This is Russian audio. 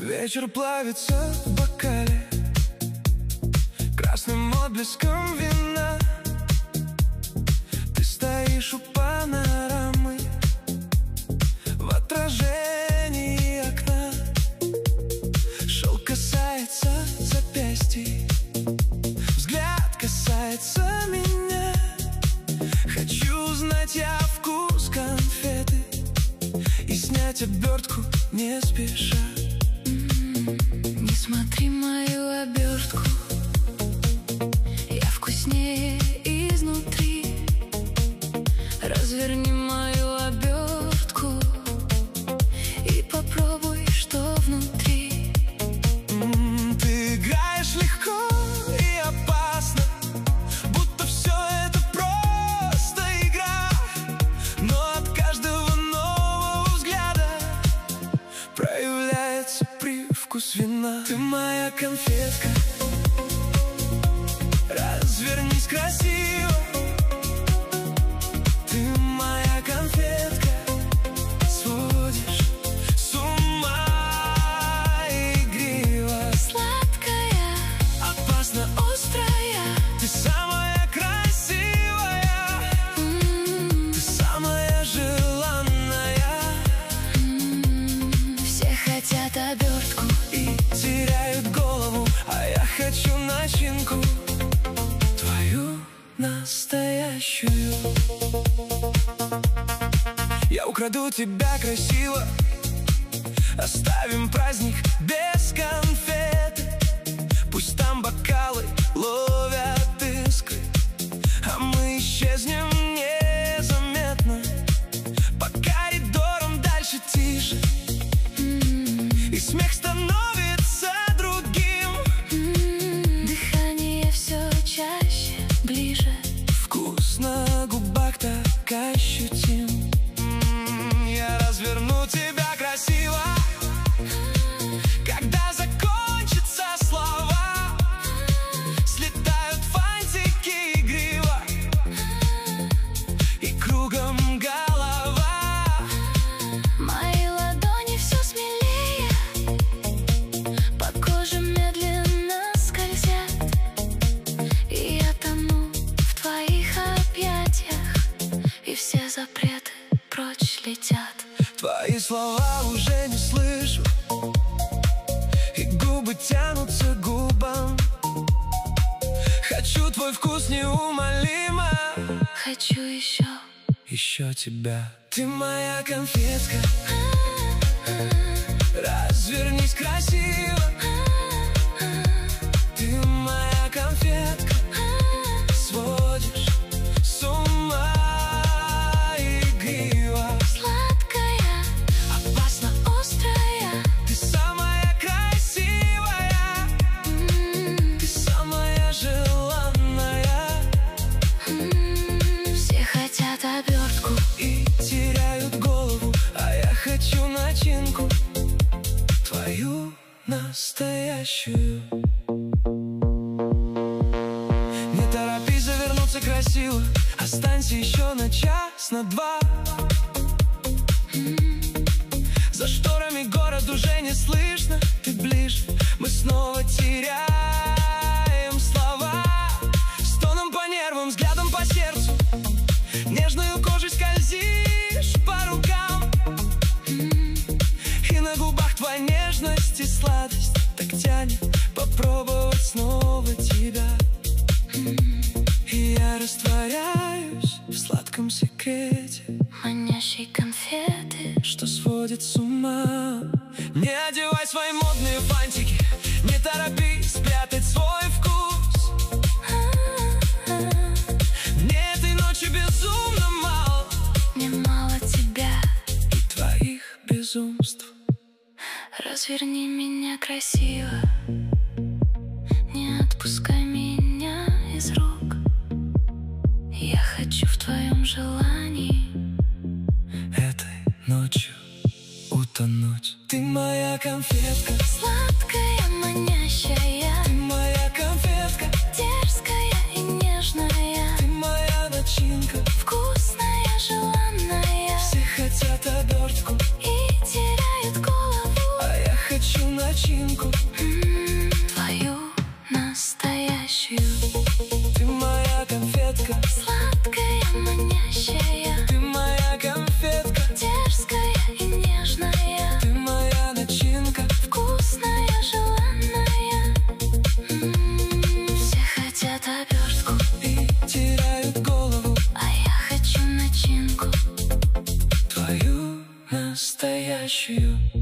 Вечер плавится в бокале красным отблеском вина. Ты стоишь у панорамы в отражении окна. Шелк касается запястья, взгляд касается меня. Хочу узнать я вкус конфеты и снять обертку не спеша. Не смотри мою обертку, я вкуснее изнутри. Разверни мою обертку и попробуй, что внутри. Ты играешь легко и опасно, будто все это просто игра. Но от каждого нового взгляда проявляется привкус вина. Ты моя конфетка, развернись красиво. Ты моя конфетка, сводишь с ума игриво. Сладкая, опасно острая, ты самая красивая. Ты самая желанная. все хотят обертку И теряют голову, а я хочу начинку твою настоящую. Я украду тебя красиво, оставим праздник без конфеты. Пусть там бокалы ловят искры, а мы исчезнем незаметно. По коридорам дальше тише, и смех становится другим. Дыхание все чаще, ближе. Вкус на губах так ощутим. Я разверну тебя красиво, когда закончатся слова. Слетают фантики игриво, и кругом голова. Мои ладони все смелее, по коже медленно скользят, и я тону в твоих объятиях, и все запреты прочь летят. Твои слова уже не слышу, и губы тянутся к губам. Хочу твой вкус неумолимо, Хочу еще. еще тебя. Ты моя конфетка, развернись красиво. Ты моя конфетка, сводишь с ума игриво. Сладкая, Опасно острая, ты самая красивая. Ты самая желанная. все хотят обертку И теряют голову, а я хочу начинку твою настоящую. Не торопись завернуться красиво, останься еще на час, на два. За шторами город уже не слышно, ты ближе, мы снова теряем слова. Стоном по нервам, взглядом по сердцу, нежную кожей скользишь по рукам. И на губах твоя нежность и сладость так тянет попробовать снова тебя. И я растворяюсь в сладком секрете, манящей конфеты. что сводит с ума. Не одевай свои модные фантики, не торопись спрятать свой вкус. Мне этой ночи безумно мало, Мне мало тебя, и твоих безумств. разверни меня красиво, не отпускай меня из рук. Я хочу в твоем желании Этой ночью утонуть. Ты моя конфетка, сладкая, манящая, ты моя конфетка, дерзкая и нежная. ты моя начинка. Вкусная, желанная, Все хотят обертку, и теряют голову. а я хочу начинку Ты моя конфетка, сладкая, манящая. ты моя конфетка, Дерзкая и нежная. ты моя начинка, Вкусная, желанная. Все хотят обертку, и теряют голову. а я хочу начинку. Твою настоящую.